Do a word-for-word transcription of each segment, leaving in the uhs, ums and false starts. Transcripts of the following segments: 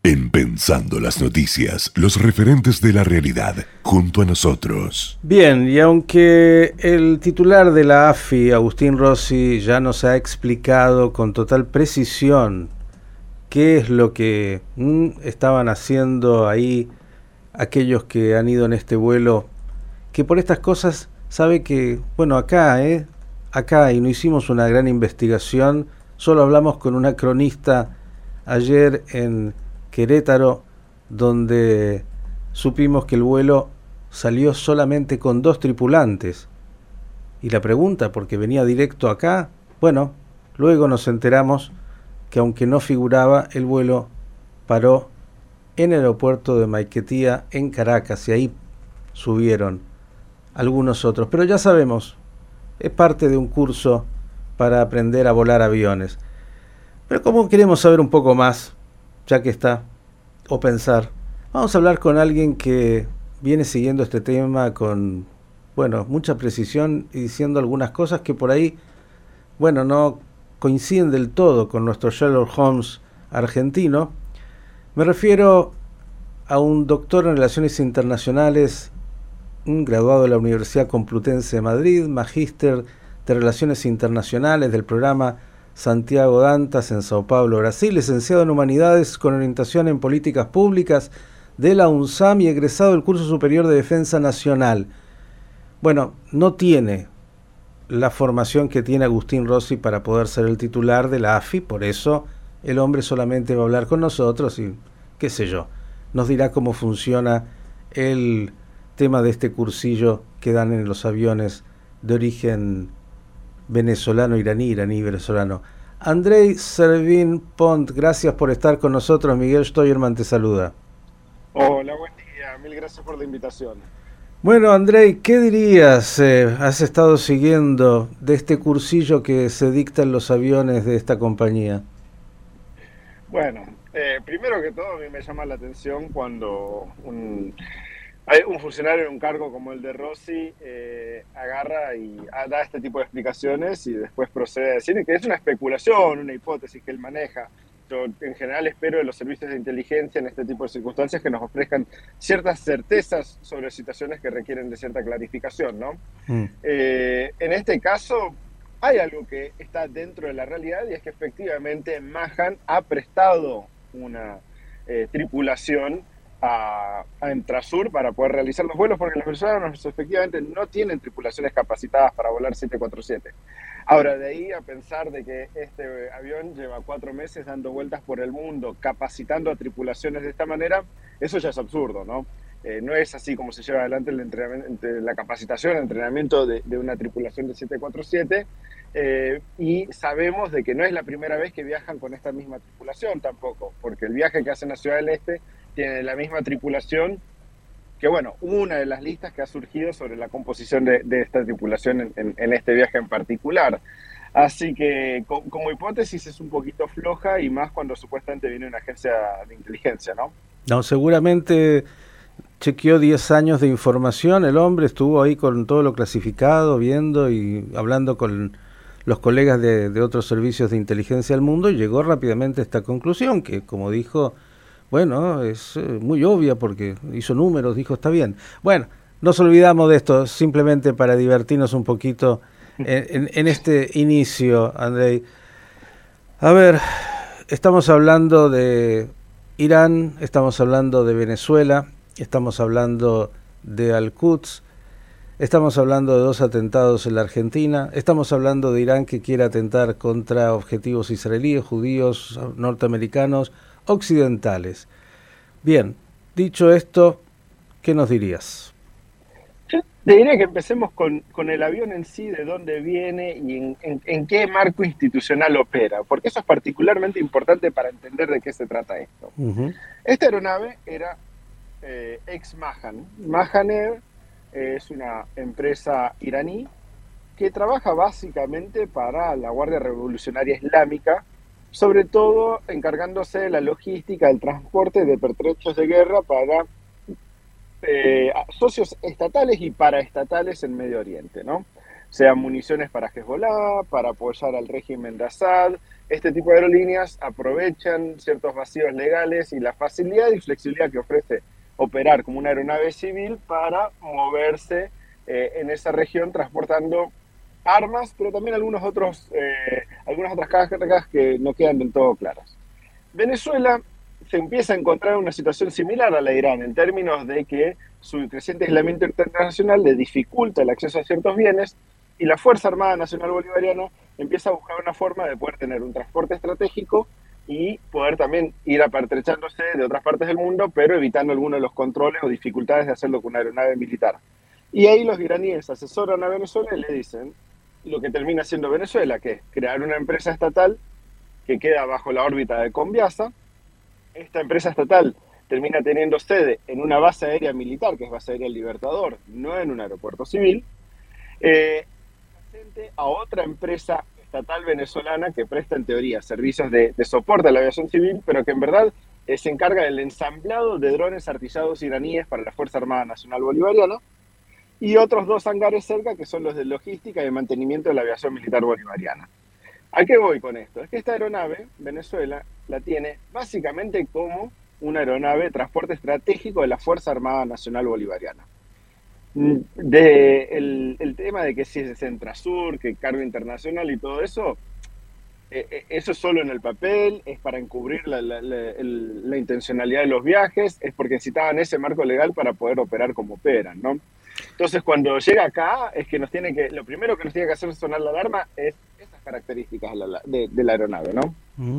En Pensando las Noticias, los referentes de la realidad, junto a nosotros. Bien, y aunque el titular de la A F I, Agustín Rossi, ya nos ha explicado con total precisión qué es lo que mm, estaban haciendo ahí aquellos que han ido en este vuelo, que por estas cosas sabe que, bueno, acá, ¿eh? Acá, y no hicimos una gran investigación, solo hablamos con una cronista ayer en Querétaro, donde supimos que el vuelo salió solamente con dos tripulantes. Y la pregunta, porque venía directo acá, bueno, luego nos enteramos que aunque no figuraba, el vuelo paró en el aeropuerto de Maiquetía, en Caracas, y ahí subieron algunos otros. Pero ya sabemos, es parte de un curso para aprender a volar aviones. Pero como queremos saber un poco más, ya que está, o pensar, vamos a hablar con alguien que viene siguiendo este tema con, bueno, mucha precisión y diciendo algunas cosas que por ahí, bueno, no coinciden del todo con nuestro Sherlock Holmes argentino. Me refiero a un doctor en Relaciones Internacionales, un graduado de la Universidad Complutense de Madrid, magíster de Relaciones Internacionales del programa Santiago Dantas en Sao Paulo, Brasil, licenciado en Humanidades con orientación en Políticas Públicas de la UNSAM y egresado del Curso Superior de Defensa Nacional. Bueno, no tiene la formación que tiene Agustín Rossi para poder ser el titular de la A F I, por eso el hombre solamente va a hablar con nosotros y, qué sé yo, nos dirá cómo funciona el tema de este cursillo que dan en los aviones de origen venezolano, iraní, iraní, venezolano. Andrei Servin Pont, gracias por estar con nosotros. Miguel Steuermann te saluda. Hola, buen día. Mil gracias por la invitación. Bueno, Andrei, ¿qué dirías? Eh, has estado siguiendo de este cursillo que se dicta en los aviones de esta compañía. Bueno, eh, primero que todo, a mí me llama la atención cuando un... Hay un funcionario en un cargo como el de Rossi eh, agarra y da este tipo de explicaciones y después procede a decir que es una especulación, una hipótesis que él maneja. Yo en general espero de los servicios de inteligencia en este tipo de circunstancias que nos ofrezcan ciertas certezas sobre situaciones que requieren de cierta clarificación, ¿no? Mm. Eh, en este caso hay algo que está dentro de la realidad y es que efectivamente Mahan ha prestado una eh, tripulación A, a Entrasur para poder realizar los vuelos, porque los venezolanos efectivamente no tienen tripulaciones capacitadas para volar siete cuatro siete. Ahora, de ahí a pensar de que este avión lleva cuatro meses dando vueltas por el mundo, capacitando a tripulaciones de esta manera, eso ya es absurdo, ¿no? Eh, no es así como se lleva adelante el entrenamiento, la capacitación, el entrenamiento de, de una tripulación de siete cuatro siete, eh, y sabemos de que no es la primera vez que viajan con esta misma tripulación tampoco, porque el viaje que hacen a Ciudad del Este tiene la misma tripulación que, bueno, una de las listas que ha surgido sobre la composición de, de esta tripulación en, en, en este viaje en particular. Así que co como hipótesis es un poquito floja y más cuando supuestamente viene una agencia de inteligencia, ¿no? No, seguramente chequeó diez años de información, el hombre estuvo ahí con todo lo clasificado, viendo y hablando con los colegas de, de otros servicios de inteligencia del mundo y llegó rápidamente a esta conclusión que, como dijo, bueno, es eh, muy obvia porque hizo números, dijo, está bien. Bueno, nos olvidamos de esto, simplemente para divertirnos un poquito en, en, en este inicio, Andrei. A ver, estamos hablando de Irán, estamos hablando de Venezuela, estamos hablando de Al-Quds, estamos hablando de dos atentados en la Argentina, estamos hablando de Irán que quiere atentar contra objetivos israelíes, judíos, norteamericanos, occidentales. Bien, dicho esto, ¿qué nos dirías? Yo te diría que empecemos con, con el avión en sí, de dónde viene y en, en, en qué marco institucional opera, porque eso es particularmente importante para entender de qué se trata esto. Uh-huh. Esta aeronave era eh, ex Mahan. Mahan Air eh, es una empresa iraní que trabaja básicamente para la Guardia Revolucionaria Islámica, sobre todo encargándose de la logística, del transporte de pertrechos de guerra para eh, socios estatales y paraestatales en Medio Oriente, ¿no? sean municiones para Hezbollah, para apoyar al régimen de Assad. Este tipo de aerolíneas aprovechan ciertos vacíos legales y la facilidad y flexibilidad que ofrece operar como una aeronave civil para moverse eh, en esa región transportando armas, pero también algunos otros, eh, algunas otras cargas que no quedan del todo claras. Venezuela se empieza a encontrar en una situación similar a la de Irán, en términos de que su creciente aislamiento internacional le dificulta el acceso a ciertos bienes, y la Fuerza Armada Nacional Bolivariana empieza a buscar una forma de poder tener un transporte estratégico y poder también ir apertrechándose de otras partes del mundo, pero evitando algunos de los controles o dificultades de hacerlo con una aeronave militar. Y ahí los iraníes asesoran a Venezuela y le dicen lo que termina siendo Venezuela, que es crear una empresa estatal que queda bajo la órbita de Conviasa. Esta empresa estatal termina teniendo sede en una base aérea militar, que es Base Aérea El Libertador, no en un aeropuerto civil, eh, a otra empresa estatal venezolana que presta en teoría servicios de, de soporte a la aviación civil, pero que en verdad eh, se encarga del ensamblado de drones artillados iraníes para la Fuerza Armada Nacional Bolivariana, y otros dos hangares cerca que son los de logística y de mantenimiento de la aviación militar bolivariana. ¿A qué voy con esto? Es que esta aeronave, Venezuela, la tiene básicamente como una aeronave de transporte estratégico de la Fuerza Armada Nacional Bolivariana. De el, el tema de que si es de Centrasur, que cargo internacional y todo eso, eh, eso es solo en el papel, es para encubrir la, la, la, el, la intencionalidad de los viajes, es porque necesitaban ese marco legal para poder operar como operan, ¿no? Entonces, cuando llega acá, es que nos tiene que, lo primero que nos tiene que hacer sonar la alarma es esas características de la, de, de la aeronave, ¿no?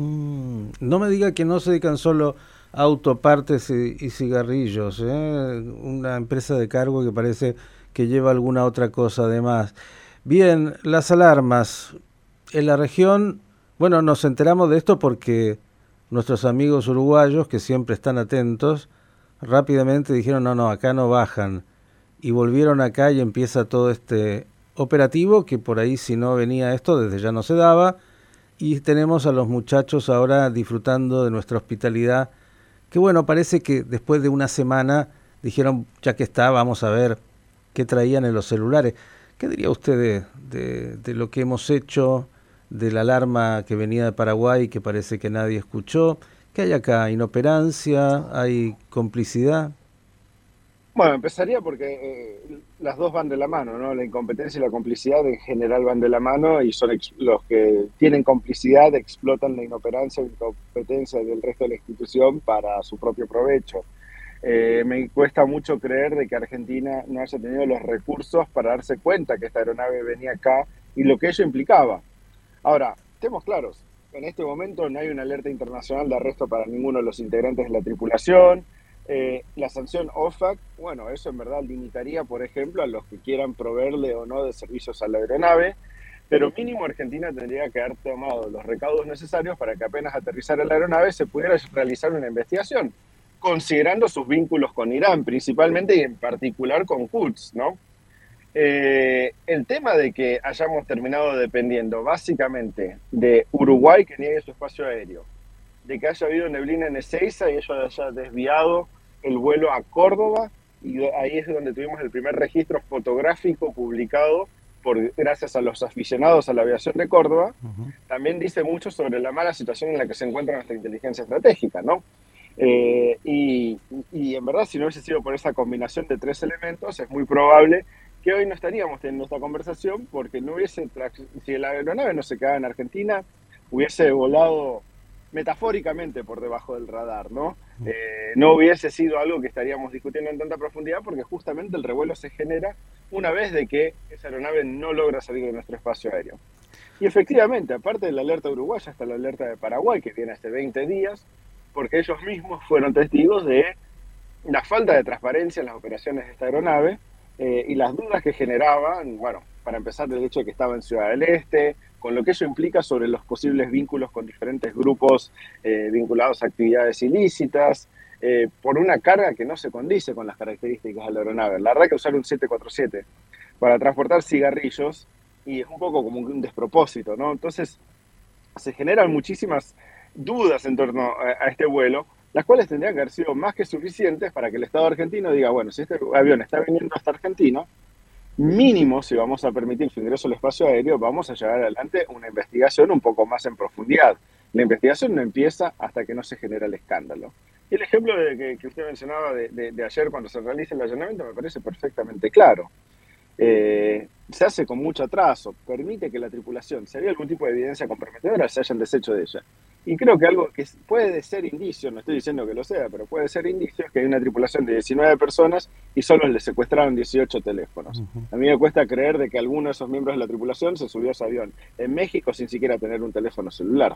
Mm, no me diga que no se dedican solo a autopartes y, y cigarrillos, ¿eh? Una empresa de cargo que parece que lleva alguna otra cosa además. Bien, las alarmas en la región, bueno, nos enteramos de esto porque nuestros amigos uruguayos, que siempre están atentos, rápidamente dijeron, no, no, acá no bajan. Y volvieron acá y empieza todo este operativo que por ahí si no venía esto desde ya no se daba, y tenemos a los muchachos ahora disfrutando de nuestra hospitalidad, que bueno, parece que después de una semana dijeron, ya que está, vamos a ver qué traían en los celulares. ¿Qué diría usted de, de, de lo que hemos hecho, de la alarma que venía de Paraguay que parece que nadie escuchó? ¿Qué hay acá? ¿Inoperancia? ¿Hay complicidad? Bueno, empezaría porque eh, las dos van de la mano, ¿no? La incompetencia y la complicidad en general van de la mano, y son los que tienen complicidad explotan la inoperancia e incompetencia del resto de la institución para su propio provecho. Eh, me cuesta mucho creer de que Argentina no haya tenido los recursos para darse cuenta que esta aeronave venía acá y lo que ello implicaba. Ahora, estemos claros, en este momento no hay una alerta internacional de arresto para ninguno de los integrantes de la tripulación. Eh, la sanción O F A C, bueno, eso en verdad limitaría, por ejemplo, a los que quieran proveerle o no de servicios a la aeronave, pero mínimo Argentina tendría que haber tomado los recaudos necesarios para que apenas aterrizara la aeronave se pudiera realizar una investigación, considerando sus vínculos con Irán, principalmente y en particular con Quds, ¿no? Eh, el tema de que hayamos terminado dependiendo básicamente de Uruguay que niegue su espacio aéreo, de que haya habido neblina en Ezeiza y ello haya desviado el vuelo a Córdoba, y ahí es donde tuvimos el primer registro fotográfico publicado por gracias a los aficionados a la aviación de Córdoba. Uh-huh. También dice mucho sobre la mala situación en la que se encuentra nuestra inteligencia estratégica, ¿no? Eh, y, y en verdad, si no hubiese sido por esa combinación de tres elementos, es muy probable que hoy no estaríamos teniendo esta conversación, porque no hubiese, si la aeronave no se quedaba en Argentina, hubiese volado metafóricamente por debajo del radar, ¿no? Eh, no hubiese sido algo que estaríamos discutiendo en tanta profundidad, porque justamente el revuelo se genera una vez de que esa aeronave no logra salir de nuestro espacio aéreo. Y efectivamente, aparte de la alerta uruguaya, está la alerta de Paraguay, que viene hace veinte días, porque ellos mismos fueron testigos de la falta de transparencia en las operaciones de esta aeronave, eh, y las dudas que generaban, bueno, para empezar, del hecho de que estaba en Ciudad del Este, con lo que eso implica sobre los posibles vínculos con diferentes grupos eh, vinculados a actividades ilícitas, eh, por una carga que no se condice con las características de la aeronave. La verdad que usar un siete cuatro siete para transportar cigarrillos, y es un poco como un despropósito, ¿no? Entonces, se generan muchísimas dudas en torno a, a este vuelo, las cuales tendrían que haber sido más que suficientes para que el Estado argentino diga, bueno, si este avión está viniendo hasta Argentina, mínimo, si vamos a permitir su ingreso al espacio aéreo, vamos a llevar adelante una investigación un poco más en profundidad. La investigación no empieza hasta que no se genera el escándalo. Y el ejemplo de que, que usted mencionaba de, de, de ayer cuando se realiza el allanamiento me parece perfectamente claro. Eh, se hace con mucho atraso, permite que la tripulación, si había algún tipo de evidencia comprometedora, se hayan deshecho de ella. Y creo que algo que puede ser indicio, no estoy diciendo que lo sea, pero puede ser indicio, es que hay una tripulación de diecinueve personas y solo le secuestraron dieciocho teléfonos. Uh-huh. A mí me cuesta creer de que alguno de esos miembros de la tripulación se subió a ese avión en México sin siquiera tener un teléfono celular.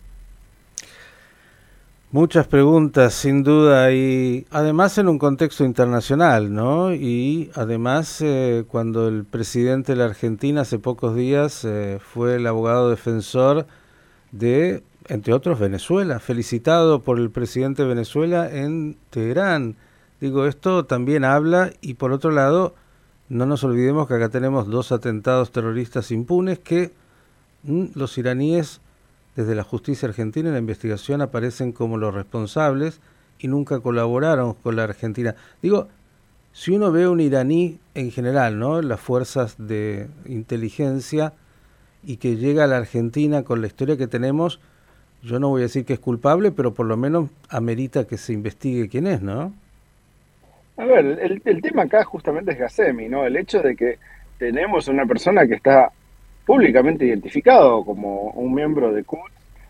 Muchas preguntas, sin duda, y además en un contexto internacional, ¿no? Y además eh, cuando el presidente de la Argentina hace pocos días eh, fue el abogado defensor de, entre otros, Venezuela, felicitado por el presidente de Venezuela en Teherán. Digo, esto también habla, y por otro lado, no nos olvidemos que acá tenemos dos atentados terroristas impunes que mmm, los iraníes, desde la justicia argentina, en la investigación aparecen como los responsables y nunca colaboraron con la Argentina. Digo, si uno ve a un iraní en general, ¿no?, las fuerzas de inteligencia, y que llega a la Argentina con la historia que tenemos, yo no voy a decir que es culpable, pero por lo menos amerita que se investigue quién es, ¿no? A ver, el, el tema acá justamente es Ghassemi, ¿no? El hecho de que tenemos una persona que está públicamente identificado como un miembro de Quds,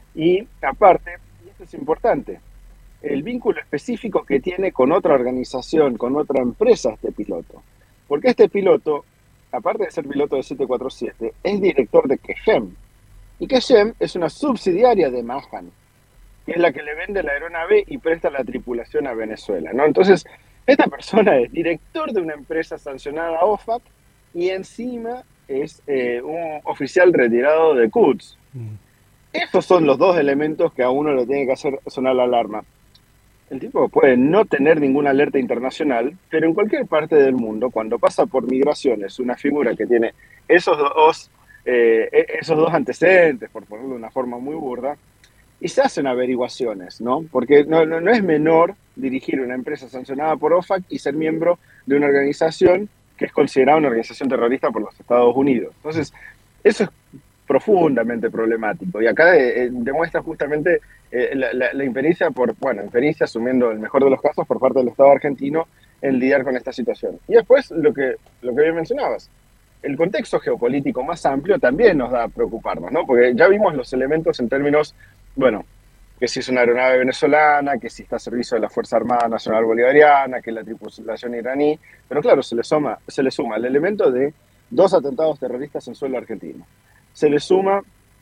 y aparte, y esto es importante, el vínculo específico que tiene con otra organización, con otra empresa este piloto. Porque este piloto, aparte de ser piloto de siete cuatro siete, es director de Kejem. Y Kejem es una subsidiaria de Mahan, que es la que le vende la aeronave y presta la tripulación a Venezuela, ¿no? Entonces, esta persona es director de una empresa sancionada O F A C y encima es eh, un oficial retirado de Quds. Mm. Esos son los dos elementos que a uno le tiene que hacer sonar la alarma. El tipo puede no tener ninguna alerta internacional, pero en cualquier parte del mundo, cuando pasa por migraciones, una figura que tiene esos dos, eh, esos dos antecedentes, por ponerlo de una forma muy burda, y se hacen averiguaciones, ¿no? Porque no, no, no es menor dirigir una empresa sancionada por O F A C y ser miembro de una organización que es considerada una organización terrorista por los Estados Unidos. Entonces, eso es profundamente problemático. Y acá eh, demuestra justamente eh, la, la, la impericia, por, bueno, impericia, asumiendo el mejor de los casos, por parte del Estado argentino en lidiar con esta situación. Y después, lo que, lo que bien mencionabas, el contexto geopolítico más amplio también nos da a preocuparnos, ¿no? Porque ya vimos los elementos en términos, bueno, que si es una aeronave venezolana, que si está a servicio de la Fuerza Armada Nacional Bolivariana, que es la tripulación iraní, pero claro, se le suma, se le suma el elemento de dos atentados terroristas en suelo argentino. Se le suma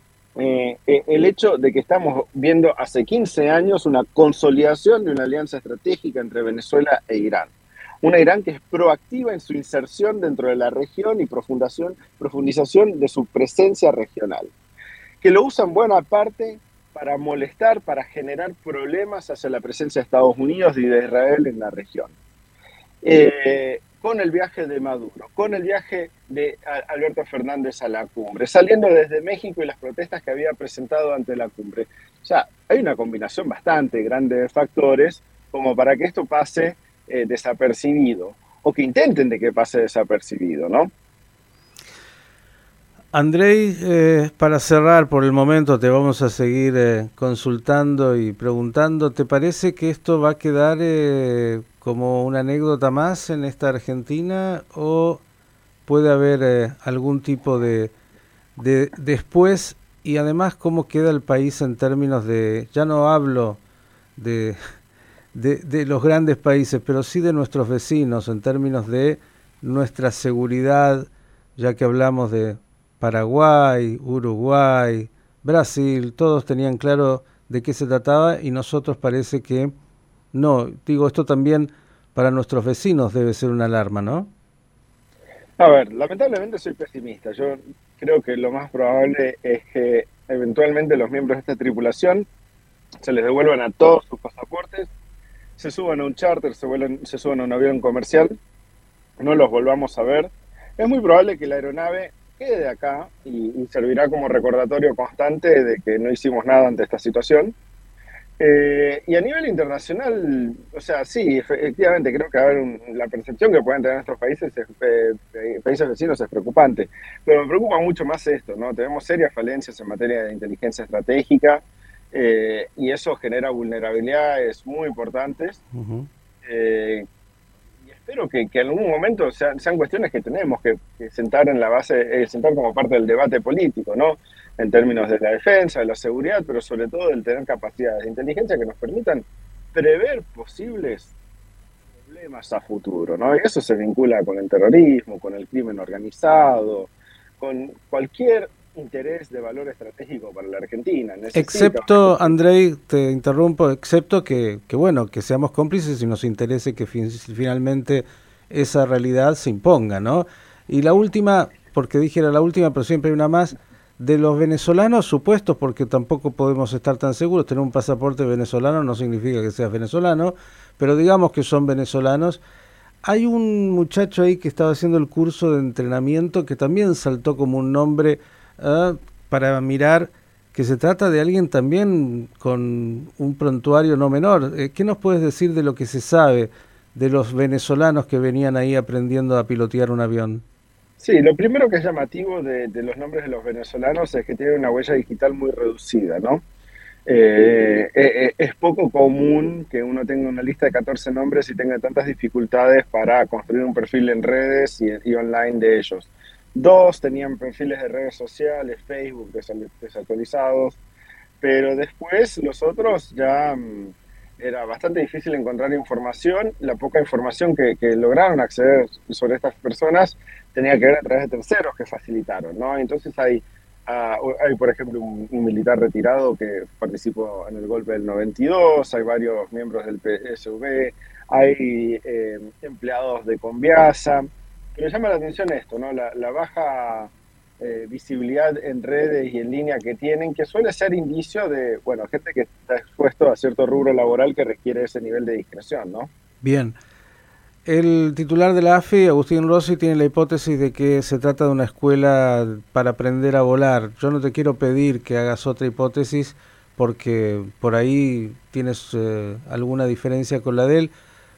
eh, el hecho de que estamos viendo hace quince años una consolidación de una alianza estratégica entre Venezuela e Irán. Una Irán que es proactiva en su inserción dentro de la región y profundación, profundización de su presencia regional, que lo usa en buena parte para molestar, para generar problemas hacia la presencia de Estados Unidos y de Israel en la región. Eh, con el viaje de Maduro, con el viaje de Alberto Fernández a la cumbre, saliendo desde México y las protestas que había presentado ante la cumbre. O sea, hay una combinación bastante grande de factores como para que esto pase eh, desapercibido, o que intenten de que pase desapercibido, ¿no? Andrei, eh, para cerrar por el momento, te vamos a seguir eh, consultando y preguntando. ¿Te parece que esto va a quedar eh, como una anécdota más en esta Argentina, o puede haber eh, algún tipo de, de después? Y además, ¿cómo queda el país en términos de, ya no hablo de, de, de los grandes países, pero sí de nuestros vecinos, en términos de nuestra seguridad, ya que hablamos de Paraguay, Uruguay, Brasil, todos tenían claro de qué se trataba y nosotros parece que no. Digo, esto también para nuestros vecinos debe ser una alarma, ¿no? A ver, lamentablemente soy pesimista. Yo creo que lo más probable es que eventualmente los miembros de esta tripulación se les devuelvan a todos sus pasaportes, se suban a un charter, se, vuelven, se suban a un avión comercial, no los volvamos a ver. Es muy probable que la aeronave quede acá y, y servirá como recordatorio constante de que no hicimos nada ante esta situación. Eh, y a nivel internacional, o sea, sí, efectivamente, creo que a ver, un, la percepción que pueden tener nuestros países, es, eh, países vecinos es preocupante. Pero me preocupa mucho más esto, ¿no? Tenemos serias falencias en materia de inteligencia estratégica eh, y eso genera vulnerabilidades muy importantes. Uh-huh. eh, y espero que, que en algún momento sean, sean cuestiones que tenemos que, que sentar en la base, eh, sentar como parte del debate político, ¿no? En términos de la defensa, de la seguridad, pero sobre todo del tener capacidades de inteligencia que nos permitan prever posibles problemas a futuro, ¿no? Y eso se vincula con el terrorismo, con el crimen organizado, con cualquier interés de valor estratégico para la Argentina. Necesita... Excepto, Andrei, te interrumpo, excepto que, que, bueno, que seamos cómplices y nos interese que fin, finalmente esa realidad se imponga, ¿no? Y la última, porque dije era la última, pero siempre hay una más, de los venezolanos supuestos, porque tampoco podemos estar tan seguros, tener un pasaporte venezolano no significa que seas venezolano, pero digamos que son venezolanos. Hay un muchacho ahí que estaba haciendo el curso de entrenamiento que también saltó como un nombre uh, para mirar que se trata de alguien también con un prontuario no menor. Eh, ¿Qué nos puedes decir de lo que se sabe de los venezolanos que venían ahí aprendiendo a pilotear un avión? Sí, lo primero que es llamativo de, de los nombres de los venezolanos es que tienen una huella digital muy reducida, ¿no? Eh, eh, es poco común que uno tenga una lista de catorce nombres y tenga tantas dificultades para construir un perfil en redes y, y online de ellos. Dos tenían perfiles de redes sociales, Facebook desactualizados, pero después los otros ya mmm, era bastante difícil encontrar información. La poca información que, que lograron acceder sobre estas personas tenía que ver a través de terceros que facilitaron, ¿no? Entonces hay, uh, hay por ejemplo, un, un militar retirado que participó en el golpe del noventa y dos, hay varios miembros del P S V, hay eh, empleados de Conviasa, pero llama la atención esto, ¿no? La, la baja eh, visibilidad en redes y en línea que tienen, que suele ser indicio de, bueno, gente que está expuesto a cierto rubro laboral que requiere ese nivel de discreción, ¿no? Bien. El titular de la A F I, Agustín Rossi, tiene la hipótesis de que se trata de una escuela para aprender a volar. Yo no te quiero pedir que hagas otra hipótesis porque por ahí tienes eh, alguna diferencia con la de él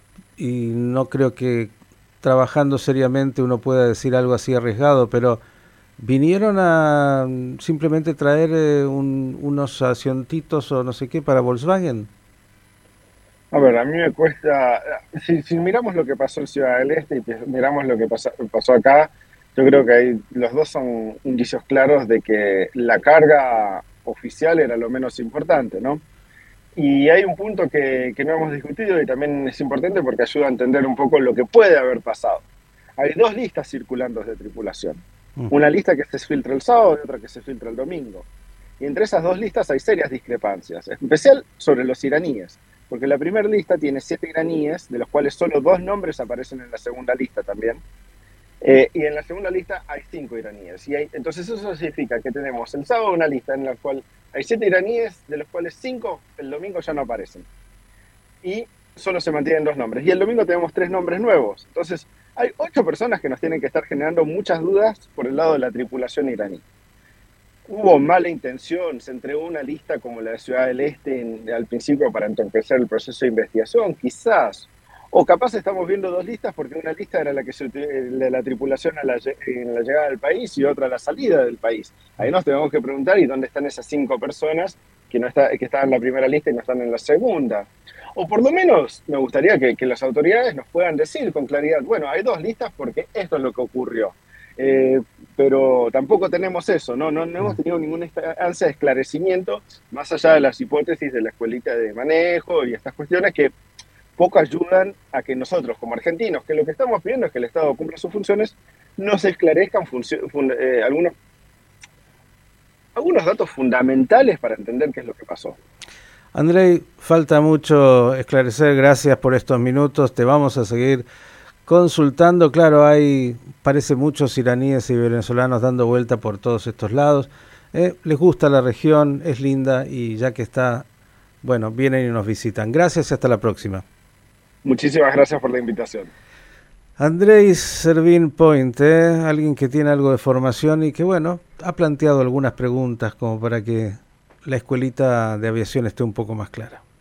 y no creo que trabajando seriamente uno pueda decir algo así arriesgado, pero ¿vinieron a simplemente traer eh, un, unos asiontitos o no sé qué para Volkswagen? A ver, a mí me cuesta, si, si miramos lo que pasó en Ciudad del Este y miramos lo que pasó, pasó acá, yo creo que hay, los dos son indicios claros de que la carga oficial era lo menos importante, ¿no? Y hay un punto que, que no hemos discutido y también es importante porque ayuda a entender un poco lo que puede haber pasado. Hay dos listas circulando de tripulación. Una lista que se filtra el sábado y otra que se filtra el domingo. Y entre esas dos listas hay serias discrepancias, en especial sobre los iraníes. Porque la primera lista tiene siete iraníes, de los cuales solo dos nombres aparecen en la segunda lista también. Eh, y en la segunda lista hay cinco iraníes. Y hay, entonces eso significa que tenemos el sábado una lista en la cual hay siete iraníes, de los cuales cinco el domingo ya no aparecen. Y solo se mantienen dos nombres. Y el domingo tenemos tres nombres nuevos. Entonces hay ocho personas que nos tienen que estar generando muchas dudas por el lado de la tripulación iraní. Hubo mala intención, se entregó una lista como la de Ciudad del Este en, al principio para entorpecer el proceso de investigación, quizás. O capaz estamos viendo dos listas porque una lista era la que se de la tripulación a la, en la llegada del país y otra a la salida del país. Ahí nos tenemos que preguntar, ¿y dónde están esas cinco personas que, no está, que estaban en la primera lista y no están en la segunda? O por lo menos me gustaría que, que las autoridades nos puedan decir con claridad, bueno, hay dos listas porque esto es lo que ocurrió. Eh, pero tampoco tenemos eso, ¿no? No, no hemos tenido ninguna ansia de esclarecimiento más allá de las hipótesis de la escuelita de manejo y estas cuestiones que poco ayudan a que nosotros como argentinos, que lo que estamos pidiendo es que el Estado cumpla sus funciones, nos esclarezcan funcio- fund- eh, algunos, algunos datos fundamentales para entender qué es lo que pasó. Andrei, falta mucho esclarecer, gracias por estos minutos, te vamos a seguir consultando. Claro, hay, parece muchos iraníes y venezolanos dando vuelta por todos estos lados. Eh, les gusta la región, es linda y ya que está, bueno, vienen y nos visitan. Gracias y hasta la próxima. Muchísimas gracias por la invitación. Andrei Servín Point, eh, alguien que tiene algo de formación y que, bueno, ha planteado algunas preguntas como para que la escuelita de aviación esté un poco más clara.